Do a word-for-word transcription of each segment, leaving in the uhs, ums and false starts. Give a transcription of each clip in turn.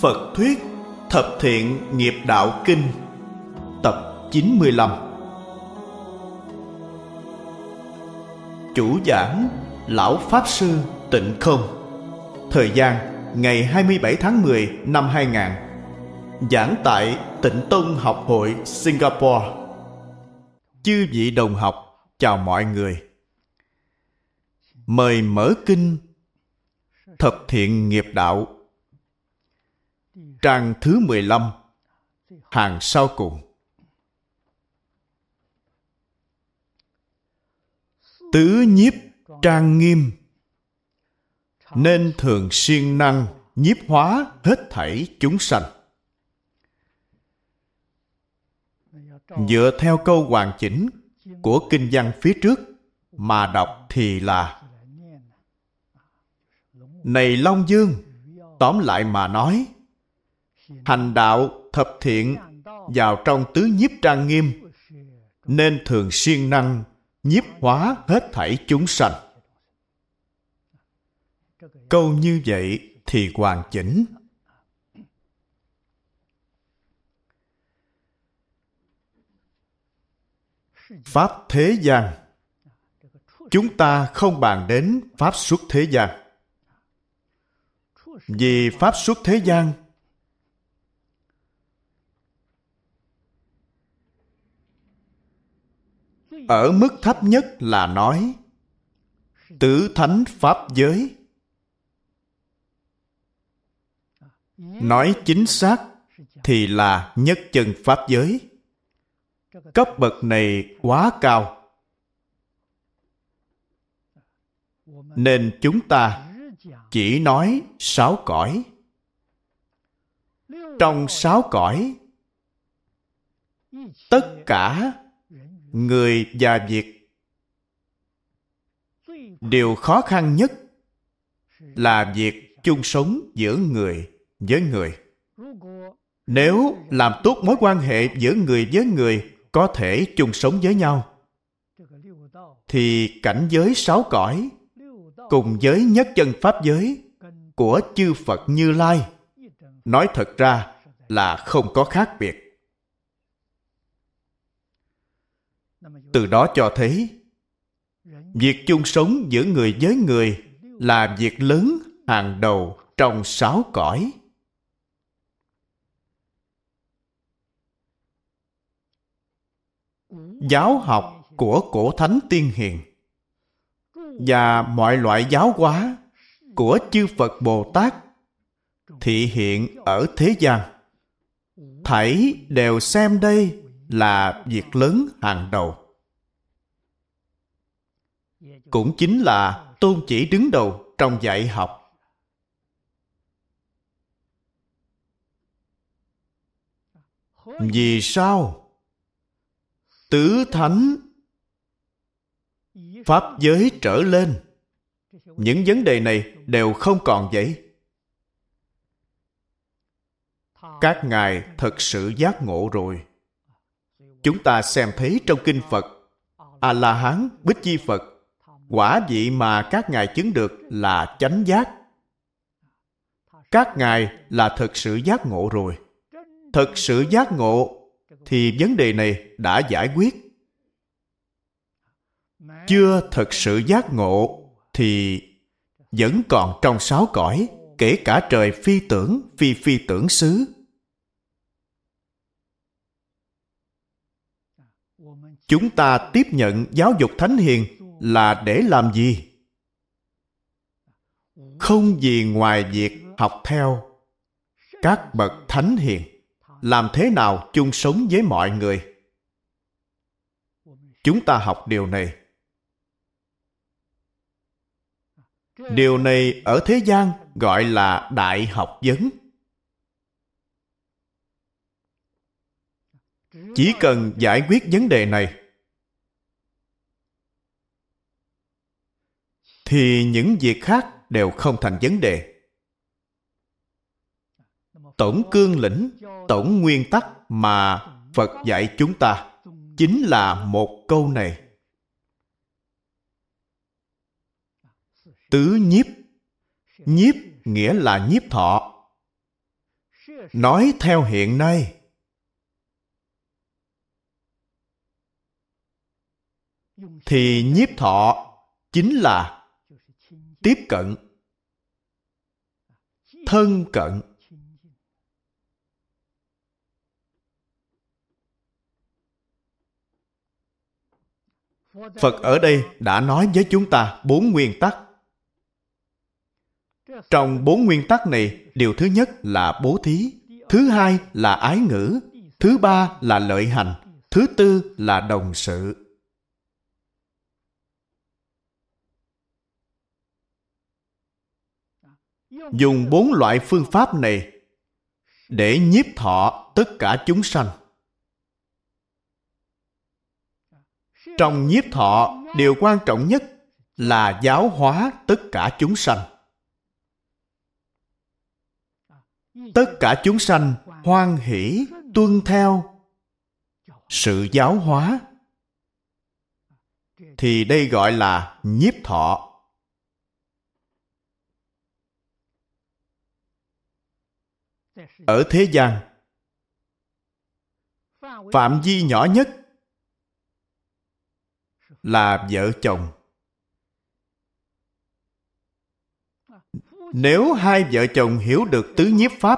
Phật thuyết Thập Thiện Nghiệp Đạo Kinh, tập chín mươi lăm. Chủ giảng Lão Pháp Sư Tịnh Không. Thời gian ngày hai mươi bảy tháng mười năm hai nghìn. Giảng tại Tịnh Tông Học hội Singapore. Chư vị đồng học, chào mọi người. Mời mở kinh Thập Thiện Nghiệp Đạo, trang thứ mười lăm, hàng sau cùng. Tứ nhiếp trang nghiêm, nên thường siêng năng nhiếp hóa hết thảy chúng sanh. Dựa theo câu hoàn chỉnh của kinh văn phía trước mà đọc thì là: Này Long Dương, tóm lại mà nói, hành đạo thập thiện vào trong tứ nhiếp trang nghiêm, nên thường siêng năng nhiếp hóa hết thảy chúng sanh. Câu như vậy thì hoàn chỉnh. Pháp thế gian, chúng ta không bàn đến pháp xuất thế gian. Vì pháp xuất thế gian ở mức thấp nhất là nói tứ thánh pháp giới. Nói chính xác thì là nhất chân pháp giới. Cấp bậc này quá cao, nên chúng ta chỉ nói sáu cõi. Trong sáu cõi, tất cả người và việc, điều khó khăn nhất là việc chung sống giữa người với người. Nếu làm tốt mối quan hệ giữa người với người có thể chung sống với nhau, thì cảnh giới sáu cõi cùng với nhất chân pháp giới của chư Phật Như Lai nói thật ra là không có khác biệt. Từ đó cho thấy việc chung sống giữa người với người là việc lớn hàng đầu trong sáu cõi. Giáo học của cổ thánh tiên hiền và mọi loại giáo hóa của chư Phật Bồ Tát thị hiện ở thế gian, thảy đều xem đây là việc lớn hàng đầu. Cũng chính là tôn chỉ đứng đầu trong dạy học. Vì sao? Tứ thánh pháp giới trở lên, những vấn đề này đều không còn vậy. Các ngài thật sự giác ngộ rồi. Chúng ta xem thấy trong kinh Phật, A-la-hán, Bích Chi Phật, quả vị mà các ngài chứng được là chánh giác. Các ngài là thật sự giác ngộ rồi. Thật sự giác ngộ thì vấn đề này đã giải quyết. Chưa thật sự giác ngộ thì vẫn còn trong sáu cõi, kể cả trời phi tưởng, phi phi tưởng xứ. Chúng ta tiếp nhận giáo dục thánh hiền là để làm gì? Không gì ngoài việc học theo các bậc thánh hiền, làm thế nào chung sống với mọi người. Chúng ta học điều này. Điều này ở thế gian gọi là đại học vấn. Chỉ cần giải quyết vấn đề này, thì những việc khác đều không thành vấn đề. Tổng cương lĩnh, tổng nguyên tắc mà Phật dạy chúng ta chính là một câu này: tứ nhiếp. Nhiếp nghĩa là nhiếp thọ. Nói theo hiện nay, thì nhiếp thọ chính là tiếp cận, thân cận. Phật ở đây đã nói với chúng ta bốn nguyên tắc. Trong bốn nguyên tắc này, điều thứ nhất là bố thí, thứ hai là ái ngữ, thứ ba là lợi hành, thứ tư là đồng sự. Dùng bốn loại phương pháp này để nhiếp thọ tất cả chúng sanh. Trong nhiếp thọ, điều quan trọng nhất là giáo hóa tất cả chúng sanh. Tất cả chúng sanh hoan hỷ tuân theo sự giáo hóa, thì đây gọi là nhiếp thọ. Ở thế gian, phạm vi nhỏ nhất là vợ chồng. Nếu hai vợ chồng hiểu được tứ nhiếp pháp,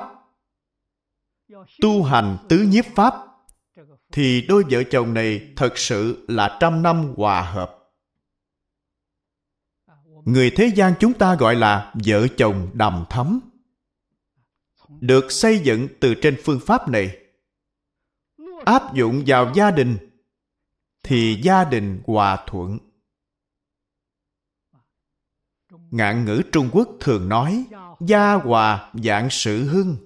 tu hành tứ nhiếp pháp, thì đôi vợ chồng này thật sự là trăm năm hòa hợp. Người thế gian chúng ta gọi là vợ chồng đầm thắm. Được xây dựng từ trên phương pháp này, áp dụng vào gia đình, thì gia đình hòa thuận. Ngạn ngữ Trung Quốc thường nói, gia hòa vạn sự hưng.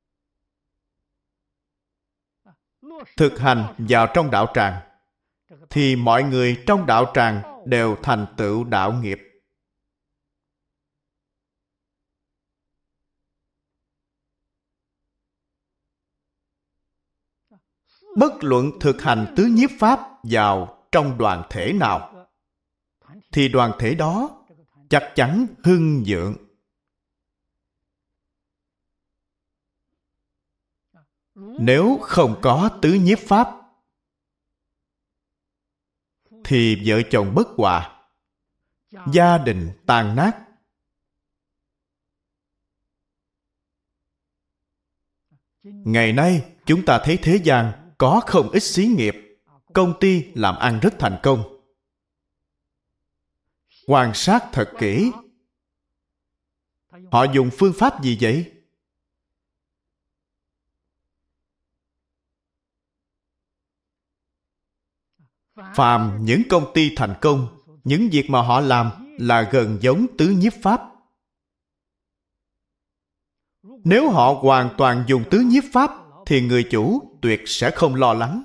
Thực hành vào trong đạo tràng, thì mọi người trong đạo tràng đều thành tựu đạo nghiệp. Bất luận thực hành tứ nhiếp pháp vào trong đoàn thể nào, thì đoàn thể đó chắc chắn hưng vượng. Nếu không có tứ nhiếp pháp, thì vợ chồng bất hòa, gia đình tan nát. Ngày nay, chúng ta thấy thế gian có không ít xí nghiệp, công ty làm ăn rất thành công. Quan sát thật kỹ, họ dùng phương pháp gì vậy? Phàm những công ty thành công, những việc mà họ làm là gần giống tứ nhiếp pháp. Nếu họ hoàn toàn dùng tứ nhiếp pháp, thì người chủ tuyệt sẽ không lo lắng.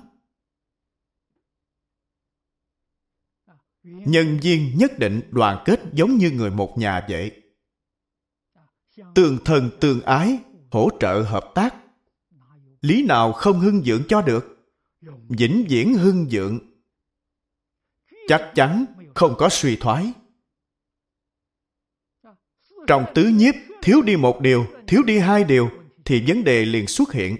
Nhân viên nhất định đoàn kết giống như người một nhà vậy. Tương thân tương ái, hỗ trợ hợp tác. Lý nào không hưng vượng cho được? Vĩnh viễn hưng vượng. Chắc chắn không có suy thoái. Trong tứ nhiếp, thiếu đi một điều, thiếu đi hai điều, thì vấn đề liền xuất hiện.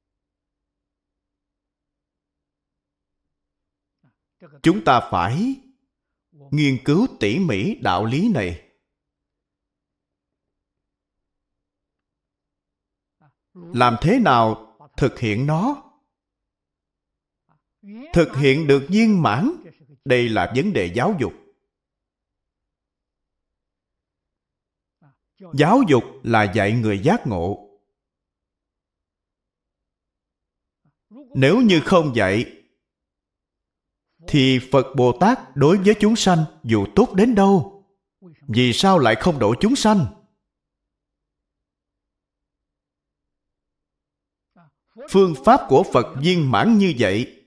Chúng ta phải nghiên cứu tỉ mỉ đạo lý này. Làm thế nào thực hiện nó? Thực hiện được viên mãn, đây là vấn đề giáo dục. Giáo dục là dạy người giác ngộ. Nếu như không dạy, thì Phật Bồ Tát đối với chúng sanh dù tốt đến đâu, vì sao lại không độ chúng sanh? Phương pháp của Phật viên mãn như vậy,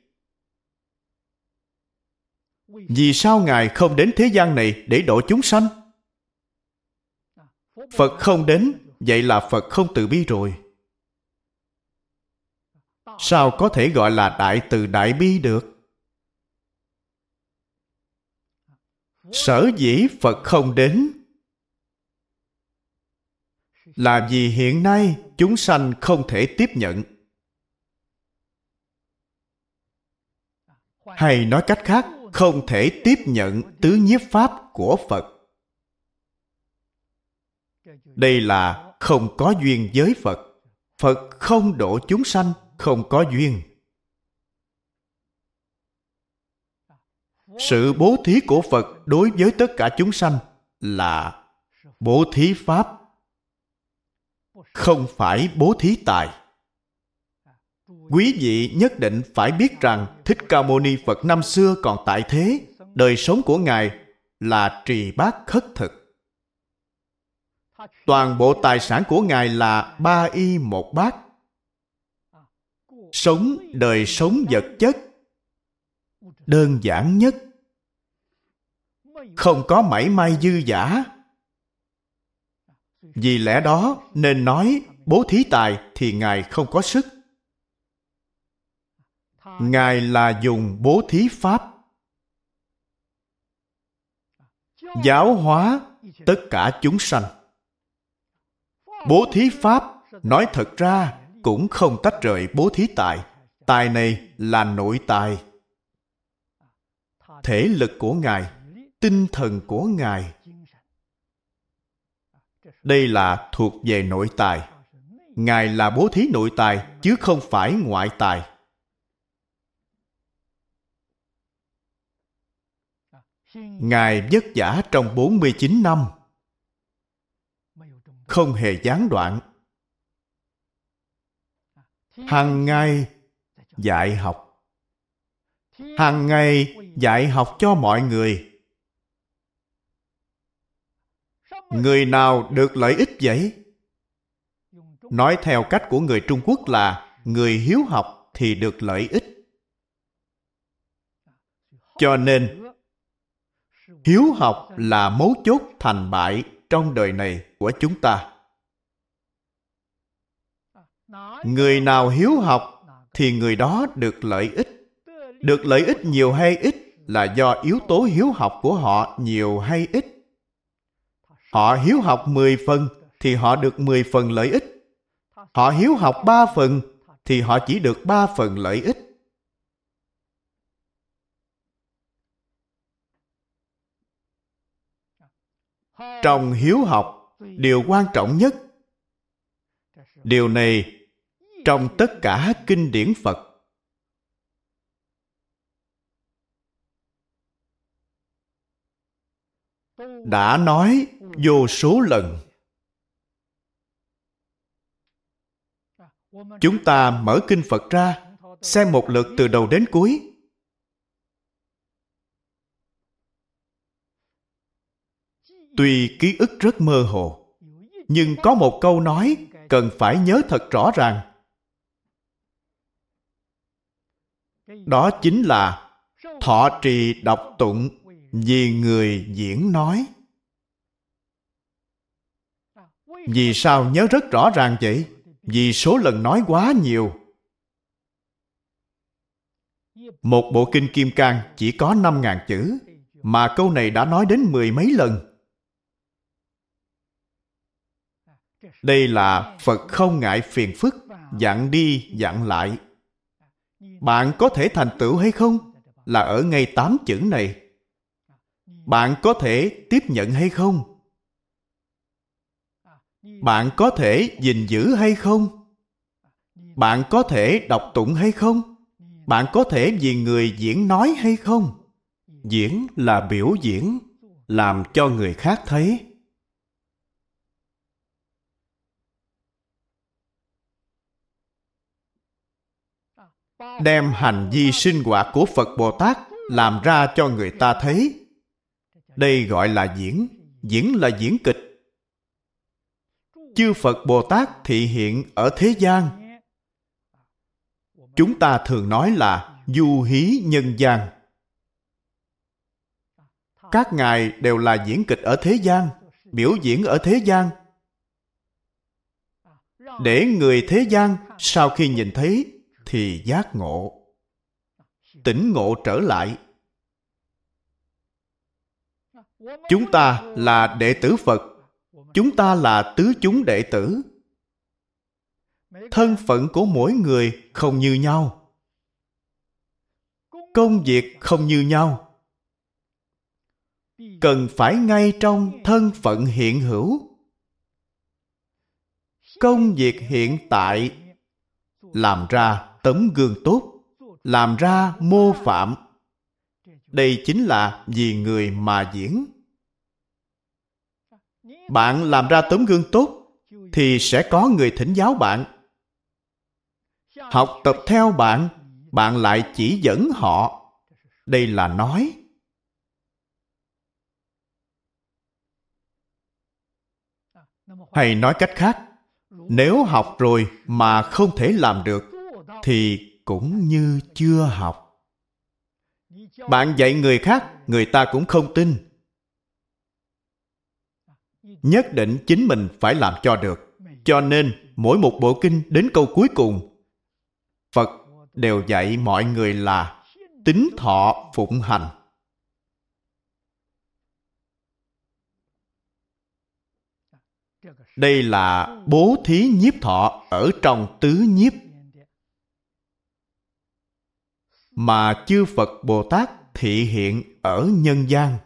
vì sao Ngài không đến thế gian này để độ chúng sanh? Phật không đến, vậy là Phật không từ bi rồi. Sao có thể gọi là đại từ đại bi được? Sở dĩ Phật không đến, là vì hiện nay chúng sanh không thể tiếp nhận. Hay nói cách khác, không thể tiếp nhận tứ nhiếp pháp của Phật. Đây là không có duyên với Phật. Phật không độ chúng sanh, không có duyên. Sự bố thí của Phật đối với tất cả chúng sanh là bố thí pháp, không phải bố thí tài. Quý vị nhất định phải biết rằng Thích Ca Mâu Ni Phật năm xưa còn tại thế, đời sống của Ngài là trì bát khất thực. Toàn bộ tài sản của Ngài là ba y một bát. Sống đời sống vật chất đơn giản nhất, không có mảy may dư dả. Vì lẽ đó nên nói bố thí tài thì Ngài không có sức. Ngài là dùng bố thí pháp giáo hóa tất cả chúng sanh. Bố thí pháp nói thật ra cũng không tách rời bố thí tài. Tài này là nội tài. Thể lực của Ngài, tinh thần của Ngài, đây là thuộc về nội tài. Ngài là bố thí nội tài chứ không phải ngoại tài. Ngài vất vả trong bốn mươi chín năm, không hề gián đoạn. Hằng ngày dạy học, hằng ngày dạy học cho mọi người. Người nào được lợi ích vậy? Nói theo cách của người Trung Quốc là người hiếu học thì được lợi ích. Cho nên hiếu học là mấu chốt thành bại trong đời này của chúng ta. Người nào hiếu học thì người đó được lợi ích. Được lợi ích nhiều hay ít là do yếu tố hiếu học của họ nhiều hay ít. Họ hiếu học mười phần thì họ được mười phần lợi ích. Họ hiếu học ba phần thì họ chỉ được ba phần lợi ích. Trong hiếu học, điều quan trọng nhất, điều này trong tất cả kinh điển Phật đã nói vô số lần. Chúng ta mở kinh Phật ra, xem một lượt từ đầu đến cuối. Tuy ký ức rất mơ hồ, nhưng có một câu nói cần phải nhớ thật rõ ràng. Đó chính là thọ trì đọc tụng vì người diễn nói. Vì sao nhớ rất rõ ràng vậy? Vì số lần nói quá nhiều. Một bộ kinh Kim Cang chỉ có năm ngàn chữ, mà câu này đã nói đến mười mấy lần. Đây là Phật không ngại phiền phức, dặn đi dặn lại. Bạn có thể thành tựu hay không? Là ở ngay tám chữ này. Bạn có thể tiếp nhận hay không? Bạn có thể gìn giữ hay không? Bạn có thể đọc tụng hay không? Bạn có thể vì người diễn nói hay không? Diễn là biểu diễn, làm cho người khác thấy. Đem hành vi sinh hoạt của Phật Bồ Tát làm ra cho người ta thấy. Đây gọi là diễn. Diễn là diễn kịch. Chư Phật Bồ Tát thị hiện ở thế gian. Chúng ta thường nói là du hí nhân gian. Các ngài đều là diễn kịch ở thế gian, biểu diễn ở thế gian, để người thế gian sau khi nhìn thấy thì giác ngộ, tỉnh ngộ trở lại. Chúng ta là đệ tử Phật, Chúng ta là tứ chúng đệ tử. Thân phận của mỗi người không như nhau. Công việc không như nhau. Cần phải ngay trong thân phận hiện hữu. Công việc hiện tại làm ra tấm gương tốt, làm ra mô phạm. Đây chính là vì người mà diễn. Bạn làm ra tấm gương tốt thì sẽ có người thỉnh giáo bạn. Học tập theo bạn, bạn lại chỉ dẫn họ. Đây là nói. Hay nói cách khác, nếu học rồi mà không thể làm được thì cũng như chưa học. Bạn dạy người khác, người ta cũng không tin. Nhất định chính mình phải làm cho được. Cho nên, mỗi một bộ kinh đến câu cuối cùng, Phật đều dạy mọi người là tín thọ phụng hành. Đây là bố thí nhiếp thọ ở trong tứ nhiếp mà chư Phật Bồ Tát thị hiện ở nhân gian.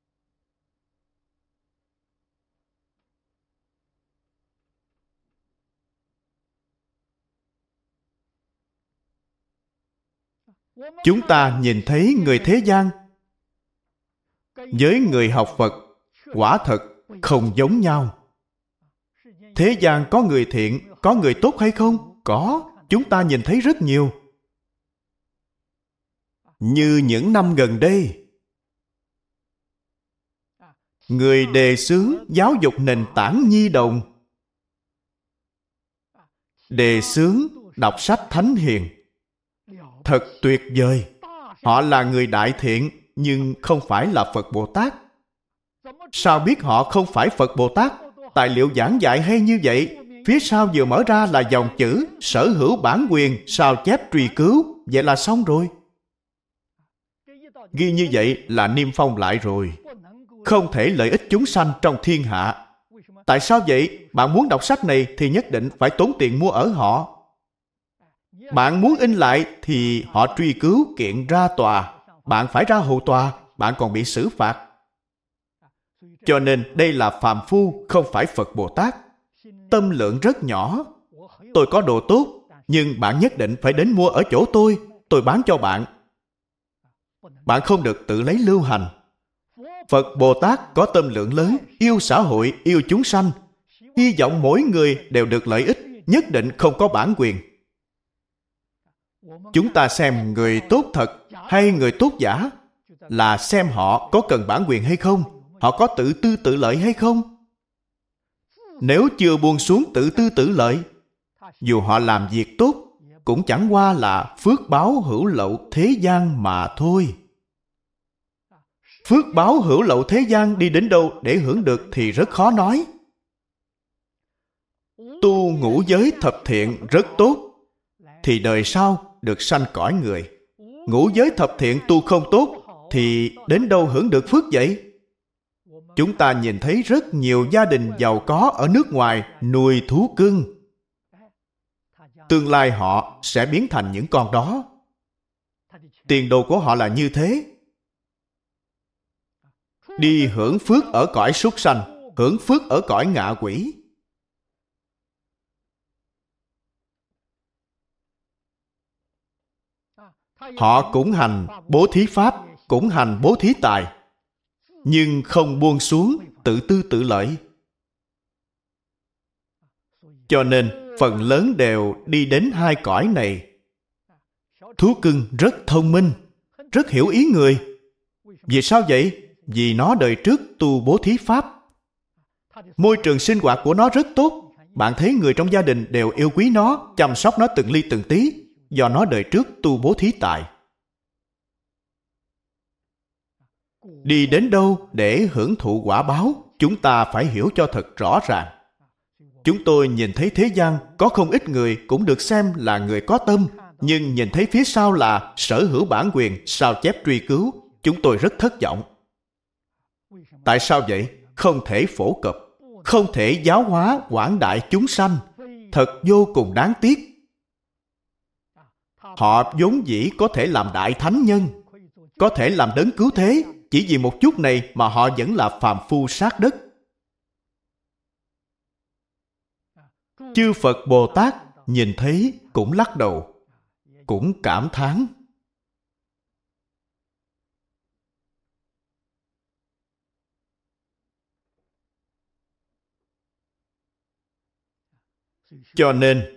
Chúng ta nhìn thấy người thế gian với người học Phật quả thật không giống nhau. Thế gian có người thiện, có người tốt hay không? Có, chúng ta nhìn thấy rất nhiều. Như những năm gần đây, người đề xướng giáo dục nền tảng nhi đồng, đề xướng đọc sách thánh hiền. Thật tuyệt vời. Họ là người đại thiện, nhưng không phải là Phật Bồ Tát. Sao biết họ không phải Phật Bồ Tát? Tài liệu giảng dạy hay như vậy, phía sau vừa mở ra là dòng chữ sở hữu bản quyền, sao chép truy cứu. Vậy là xong rồi. Ghi như vậy là niêm phong lại rồi. Không thể lợi ích chúng sanh trong thiên hạ. Tại sao vậy? Bạn muốn đọc sách này thì nhất định phải tốn tiền mua ở họ. Bạn muốn in lại thì họ truy cứu kiện ra tòa. Bạn phải ra hầu tòa, bạn còn bị xử phạt. Cho nên đây là phàm phu, không phải Phật Bồ Tát. Tâm lượng rất nhỏ. Tôi có đồ tốt, nhưng bạn nhất định phải đến mua ở chỗ tôi. Tôi bán cho bạn. Bạn không được tự lấy lưu hành. Phật Bồ Tát có tâm lượng lớn, yêu xã hội, yêu chúng sanh. Hy vọng mỗi người đều được lợi ích, nhất định không có bản quyền. Chúng ta xem người tốt thật hay người tốt giả là xem họ có cần bản quyền hay không, họ có tự tư tự lợi hay không. Nếu chưa buông xuống tự tư tự lợi, dù họ làm việc tốt, cũng chẳng qua là phước báo hữu lậu thế gian mà thôi. Phước báo hữu lậu thế gian đi đến đâu để hưởng được thì rất khó nói. Tu ngũ giới thập thiện rất tốt, thì đời sau được sanh cõi người. Ngũ giới thập thiện tu không tốt, thì đến đâu hưởng được phước vậy? Chúng ta nhìn thấy rất nhiều gia đình giàu có ở nước ngoài nuôi thú cưng. Tương lai họ sẽ biến thành những con đó. Tiền đồ của họ là như thế. Đi hưởng phước ở cõi súc sanh, hưởng phước ở cõi ngạ quỷ. Họ cũng hành bố thí pháp, cũng hành bố thí tài, nhưng không buông xuống tự tư tự lợi. Cho nên phần lớn đều đi đến hai cõi này. Thú cưng rất thông minh, rất hiểu ý người. Vì sao vậy? Vì nó đời trước tu bố thí pháp. Môi trường sinh hoạt của nó rất tốt. Bạn thấy người trong gia đình đều yêu quý nó, chăm sóc nó từng ly từng tí, do nó đời trước tu bố thí tài. Đi đến đâu để hưởng thụ quả báo, chúng ta phải hiểu cho thật rõ ràng. Chúng tôi nhìn thấy thế gian có không ít người cũng được xem là người có tâm, nhưng nhìn thấy phía sau là sở hữu bản quyền, sao chép truy cứu, chúng tôi rất thất vọng. Tại sao vậy? Không thể phổ cập, không thể giáo hóa quảng đại chúng sanh, thật vô cùng đáng tiếc. Họ vốn dĩ có thể làm đại thánh nhân, có thể làm đấng cứu thế, chỉ vì một chút này mà họ vẫn là phàm phu sát đất. Chư Phật Bồ Tát nhìn thấy cũng lắc đầu, cũng cảm thán. Cho nên,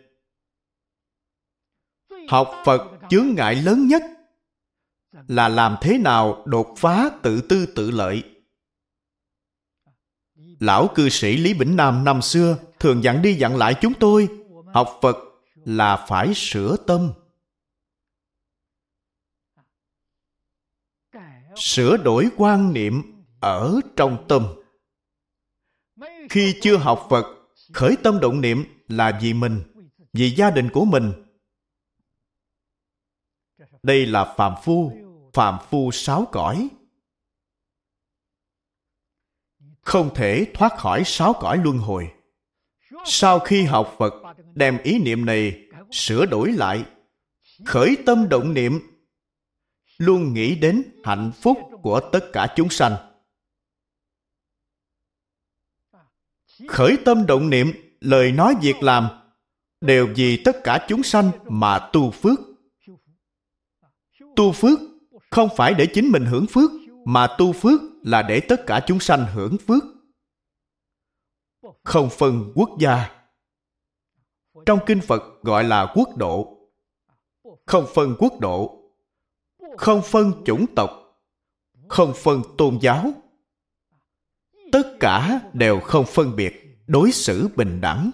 học Phật chướng ngại lớn nhất là làm thế nào đột phá tự tư tự lợi. Lão cư sĩ Lý Bỉnh Nam năm xưa thường dặn đi dặn lại chúng tôi, học Phật là phải sửa tâm. Sửa đổi quan niệm ở trong tâm. Khi chưa học Phật, khởi tâm động niệm là vì mình, vì gia đình của mình. Đây là phàm phu, phàm phu sáu cõi. Không thể thoát khỏi sáu cõi luân hồi. Sau khi học Phật, đem ý niệm này sửa đổi lại, khởi tâm động niệm, luôn nghĩ đến hạnh phúc của tất cả chúng sanh. Khởi tâm động niệm, lời nói việc làm đều vì tất cả chúng sanh mà tu phước. Tu phước không phải để chính mình hưởng phước, mà tu phước là để tất cả chúng sanh hưởng phước. Không phân quốc gia. Trong kinh Phật gọi là quốc độ. Không phân quốc độ, không phân chủng tộc, không phân tôn giáo. Tất cả đều không phân biệt, đối xử bình đẳng.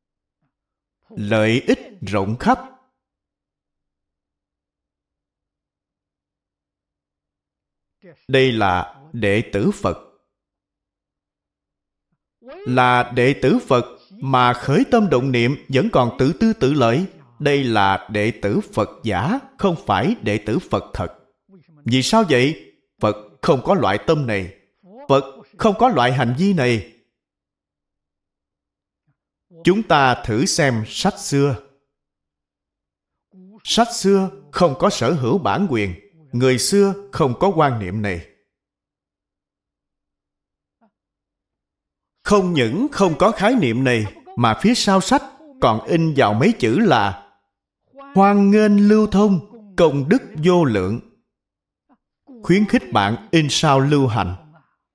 Lợi ích rộng khắp. Đây là đệ tử Phật. Là đệ tử Phật mà khởi tâm động niệm vẫn còn tự tư tự lợi. Đây là đệ tử Phật giả, không phải đệ tử Phật thật. Vì sao vậy? Phật không có loại tâm này. Phật không có loại hành vi này. Chúng ta thử xem sách xưa. Sách xưa không có sở hữu bản quyền. Người xưa không có quan niệm này. Không những không có khái niệm này, mà phía sau sách còn in vào mấy chữ là hoan nghênh lưu thông, công đức vô lượng. Khuyến khích bạn in sao lưu hành.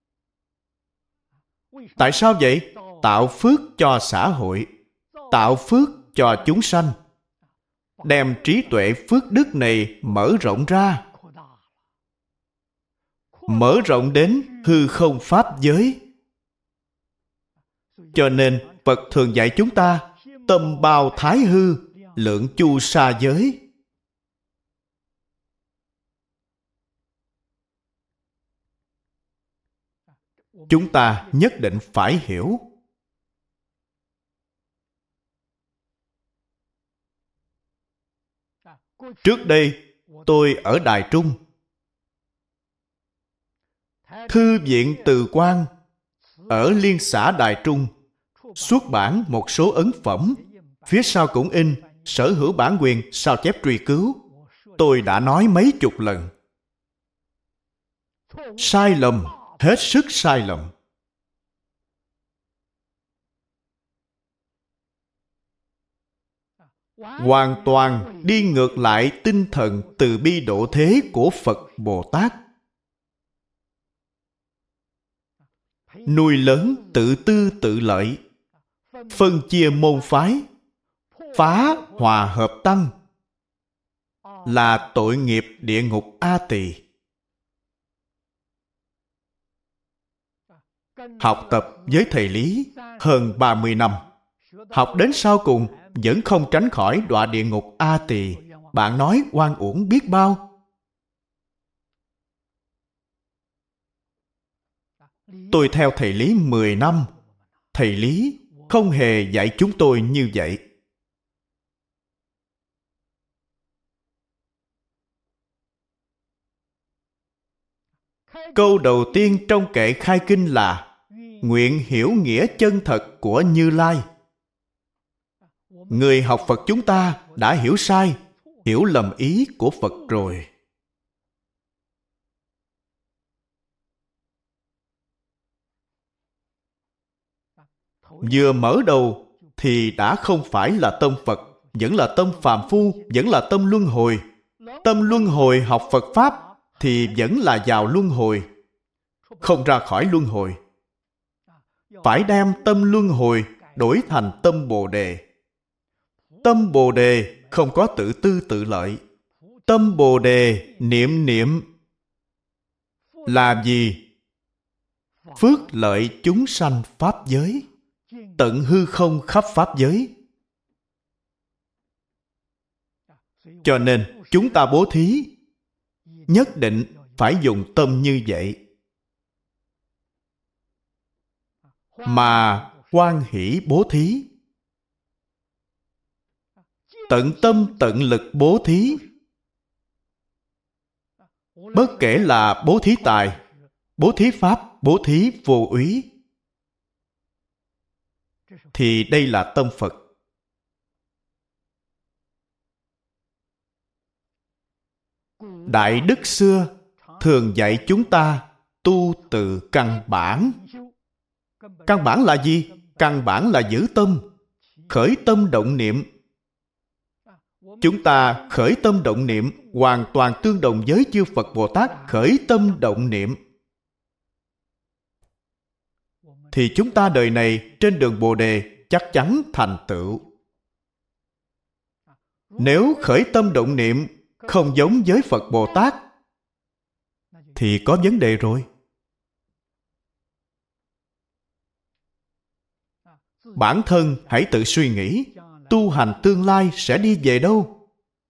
Tại sao vậy? Tạo phước cho xã hội, tạo phước cho chúng sanh. Đem trí tuệ phước đức này mở rộng ra. Mở rộng đến hư không pháp giới. Cho nên Phật thường dạy chúng ta tâm bao thái hư, lượng chu sa giới. Chúng ta nhất định phải hiểu. Trước đây, tôi ở Đài Trung. Thư viện Từ Quang ở Liên xã Đài Trung xuất bản một số ấn phẩm. Phía sau cũng in sở hữu bản quyền, sao chép truy cứu. Tôi đã nói mấy chục lần. Sai lầm, hết sức sai lầm. Hoàn toàn đi ngược lại tinh thần từ bi độ thế của Phật Bồ Tát. Nuôi lớn tự tư tự lợi, phân chia môn phái, phá hòa hợp tăng, là tội nghiệp địa ngục A Tỳ. Học tập với thầy Lý hơn ba mươi năm, học đến sau cùng vẫn không tránh khỏi đọa địa ngục A Tỳ. Bạn nói oan uổng biết bao. Tôi theo thầy Lý mười năm. Thầy Lý không hề dạy chúng tôi như vậy. Câu đầu tiên trong kệ khai kinh là nguyện hiểu nghĩa chân thật của Như Lai. Người học Phật chúng ta đã hiểu sai, hiểu lầm ý của Phật rồi. Vừa mở đầu thì đã không phải là tâm Phật, vẫn là tâm phàm phu, vẫn là tâm luân hồi. Tâm luân hồi học Phật Pháp thì vẫn là vào luân hồi, không ra khỏi luân hồi. Phải đem tâm luân hồi đổi thành tâm Bồ Đề. Tâm Bồ Đề không có tự tư tự lợi. Tâm Bồ Đề niệm niệm làm gì? Phước lợi chúng sanh Pháp giới, tận hư không khắp Pháp giới. Cho nên chúng ta bố thí nhất định phải dùng tâm như vậy. Mà hoan hỷ bố thí, tận tâm tận lực bố thí. Bất kể là bố thí tài, bố thí pháp, bố thí vô úy, thì đây là tâm Phật. Đại đức xưa thường dạy chúng ta tu từ căn bản. Căn bản là gì? Căn bản là giữ tâm, khởi tâm động niệm. Chúng ta khởi tâm động niệm hoàn toàn tương đồng với chư Phật Bồ Tát khởi tâm động niệm. Thì chúng ta đời này trên đường Bồ Đề chắc chắn thành tựu. Nếu khởi tâm động niệm không giống với Phật Bồ Tát thì có vấn đề rồi. Bản thân hãy tự suy nghĩ, tu hành tương lai sẽ đi về đâu?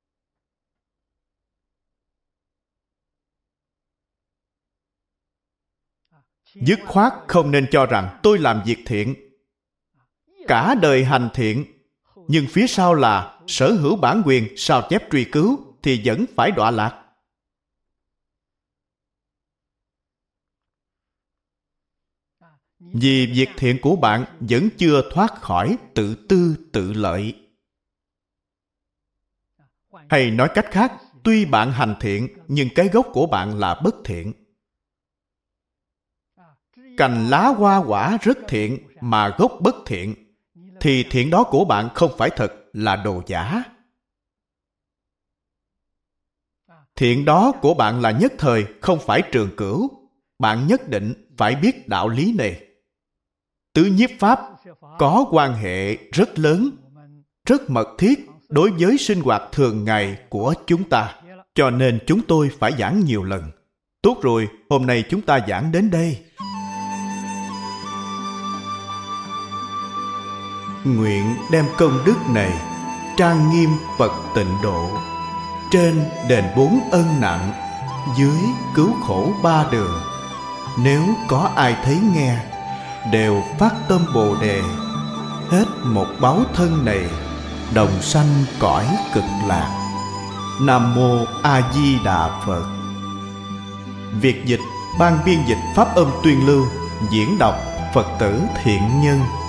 Dứt khoát không nên cho rằng tôi làm việc thiện, cả đời hành thiện, nhưng phía sau là sở hữu bản quyền, sao chép truy cứu thì vẫn phải đọa lạc. Vì việc thiện của bạn vẫn chưa thoát khỏi tự tư tự lợi. Hay nói cách khác, tuy bạn hành thiện nhưng cái gốc của bạn là bất thiện. Cành lá hoa quả rất thiện mà gốc bất thiện, thì thiện đó của bạn không phải thật, là đồ giả. Thiện đó của bạn là nhất thời, không phải trường cửu. Bạn nhất định phải biết đạo lý này. Tứ nhiếp pháp có quan hệ rất lớn, rất mật thiết đối với sinh hoạt thường ngày của chúng ta. Cho nên chúng tôi phải giảng nhiều lần. Tốt rồi, hôm nay chúng ta giảng đến đây. Nguyện đem công đức này trang nghiêm Phật tịnh độ, trên đền bốn ân nặng, dưới cứu khổ ba đường. Nếu có ai thấy nghe, đều phát tâm Bồ Đề, hết một báo thân này, đồng sanh cõi cực lạc. Nam mô A Di Đà Phật. Việt dịch, ban biên dịch pháp âm tuyên lưu, diễn đọc Phật tử Thiện Nhân.